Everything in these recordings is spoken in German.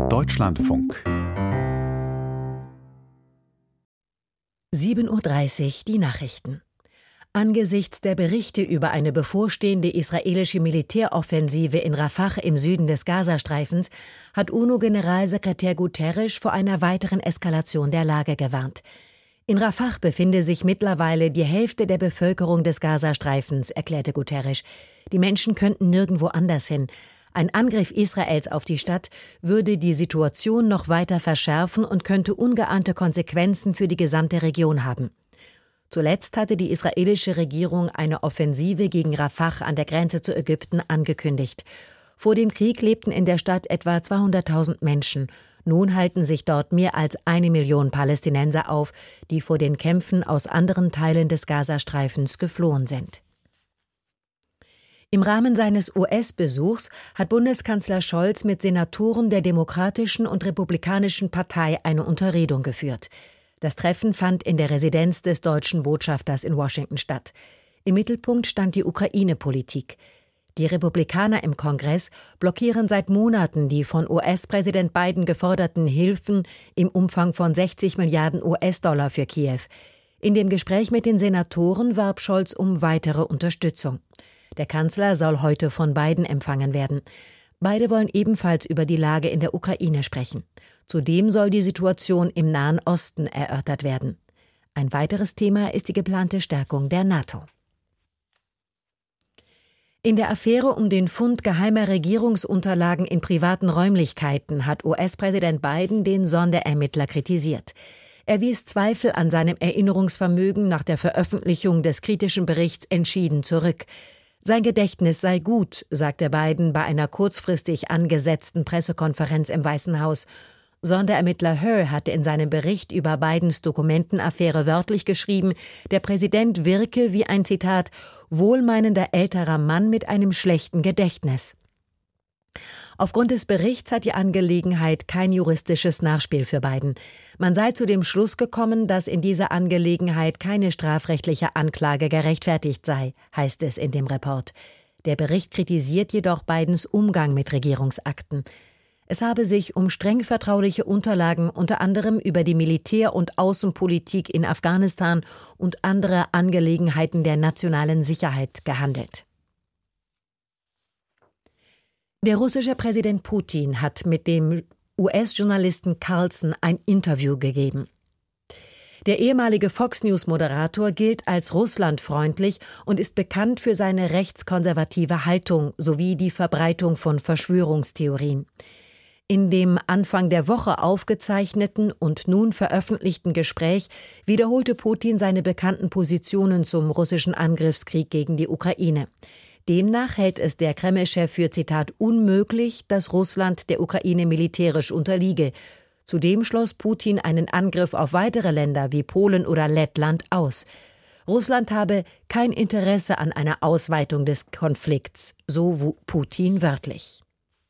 Deutschlandfunk 7:30 Uhr die Nachrichten. Angesichts der Berichte über eine bevorstehende israelische Militäroffensive in Rafah im Süden des Gazastreifens hat UNO-Generalsekretär Guterres vor einer weiteren Eskalation der Lage gewarnt. In Rafah befinde sich mittlerweile die Hälfte der Bevölkerung des Gazastreifens, erklärte Guterres. Die Menschen könnten nirgendwo anders hin. Ein Angriff Israels auf die Stadt würde die Situation noch weiter verschärfen und könnte ungeahnte Konsequenzen für die gesamte Region haben. Zuletzt hatte die israelische Regierung eine Offensive gegen Rafah an der Grenze zu Ägypten angekündigt. Vor dem Krieg lebten in der Stadt etwa 200.000 Menschen. Nun halten sich dort mehr als 1 Million Palästinenser auf, die vor den Kämpfen aus anderen Teilen des Gazastreifens geflohen sind. Im Rahmen seines US-Besuchs hat Bundeskanzler Scholz mit Senatoren der Demokratischen und Republikanischen Partei eine Unterredung geführt. Das Treffen fand in der Residenz des deutschen Botschafters in Washington statt. Im Mittelpunkt stand die Ukraine-Politik. Die Republikaner im Kongress blockieren seit Monaten die von US-Präsident Biden geforderten Hilfen im Umfang von 60 Milliarden US-Dollar für Kiew. In dem Gespräch mit den Senatoren warb Scholz um weitere Unterstützung. Der Kanzler soll heute von Biden empfangen werden. Beide wollen ebenfalls über die Lage in der Ukraine sprechen. Zudem soll die Situation im Nahen Osten erörtert werden. Ein weiteres Thema ist die geplante Stärkung der NATO. In der Affäre um den Fund geheimer Regierungsunterlagen in privaten Räumlichkeiten hat US-Präsident Biden den Sonderermittler kritisiert. Er wies Zweifel an seinem Erinnerungsvermögen nach der Veröffentlichung des kritischen Berichts entschieden zurück. Sein Gedächtnis sei gut, sagte Biden bei einer kurzfristig angesetzten Pressekonferenz im Weißen Haus. Sonderermittler Hur hatte in seinem Bericht über Bidens Dokumentenaffäre wörtlich geschrieben, der Präsident wirke wie ein, Zitat, wohlmeinender älterer Mann mit einem schlechten Gedächtnis. Aufgrund des Berichts hat die Angelegenheit kein juristisches Nachspiel für Biden. Man sei zu dem Schluss gekommen, dass in dieser Angelegenheit keine strafrechtliche Anklage gerechtfertigt sei, heißt es in dem Report. Der Bericht kritisiert jedoch Bidens Umgang mit Regierungsakten. Es habe sich um streng vertrauliche Unterlagen unter anderem über die Militär- und Außenpolitik in Afghanistan und andere Angelegenheiten der nationalen Sicherheit gehandelt. Der russische Präsident Putin hat mit dem US-Journalisten Carlson ein Interview gegeben. Der ehemalige Fox-News-Moderator gilt als russlandfreundlich und ist bekannt für seine rechtskonservative Haltung sowie die Verbreitung von Verschwörungstheorien. In dem Anfang der Woche aufgezeichneten und nun veröffentlichten Gespräch wiederholte Putin seine bekannten Positionen zum russischen Angriffskrieg gegen die Ukraine. Demnach hält es der Kreml-Chef für, Zitat, unmöglich, dass Russland der Ukraine militärisch unterliege. Zudem schloss Putin einen Angriff auf weitere Länder wie Polen oder Lettland aus. Russland habe kein Interesse an einer Ausweitung des Konflikts, so Putin wörtlich.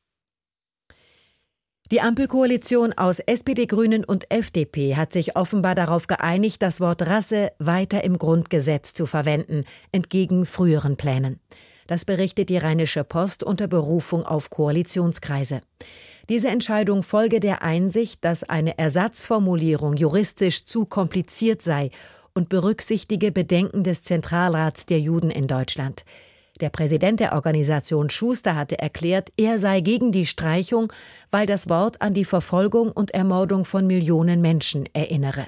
Die Ampelkoalition aus SPD, Grünen und FDP hat sich offenbar darauf geeinigt, das Wort Rasse weiter im Grundgesetz zu verwenden, entgegen früheren Plänen. Das berichtet die Rheinische Post unter Berufung auf Koalitionskreise. Diese Entscheidung folge der Einsicht, dass eine Ersatzformulierung juristisch zu kompliziert sei und berücksichtige Bedenken des Zentralrats der Juden in Deutschland. Der Präsident der Organisation Schuster hatte erklärt, er sei gegen die Streichung, weil das Wort an die Verfolgung und Ermordung von Millionen Menschen erinnere.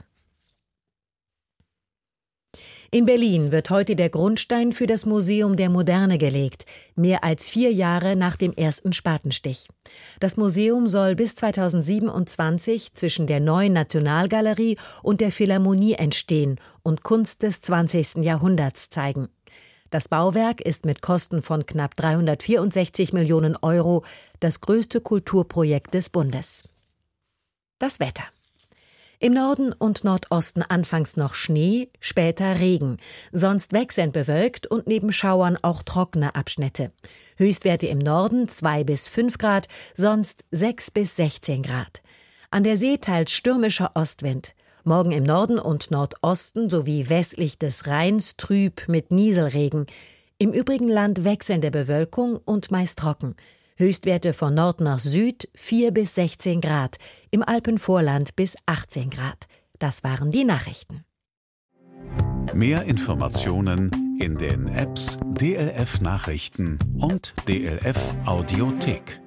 In Berlin wird heute der Grundstein für das Museum der Moderne gelegt, mehr als 4 Jahre nach dem ersten Spatenstich. Das Museum soll bis 2027 zwischen der Neuen Nationalgalerie und der Philharmonie entstehen und Kunst des 20. Jahrhunderts zeigen. Das Bauwerk ist mit Kosten von knapp 364 Millionen Euro das größte Kulturprojekt des Bundes. Das Wetter. Im Norden und Nordosten anfangs noch Schnee, später Regen, sonst wechselnd bewölkt und neben Schauern auch trockene Abschnitte. Höchstwerte im Norden 2 bis 5 Grad, sonst 6 bis 16 Grad. An der See teils stürmischer Ostwind. Morgen im Norden und Nordosten sowie westlich des Rheins trüb mit Nieselregen. Im übrigen Land wechselnde Bewölkung und meist trocken. Höchstwerte von Nord nach Süd 4 bis 16 Grad, im Alpenvorland bis 18 Grad. Das waren die Nachrichten. Mehr Informationen in den Apps DLF Nachrichten und DLF Audiothek.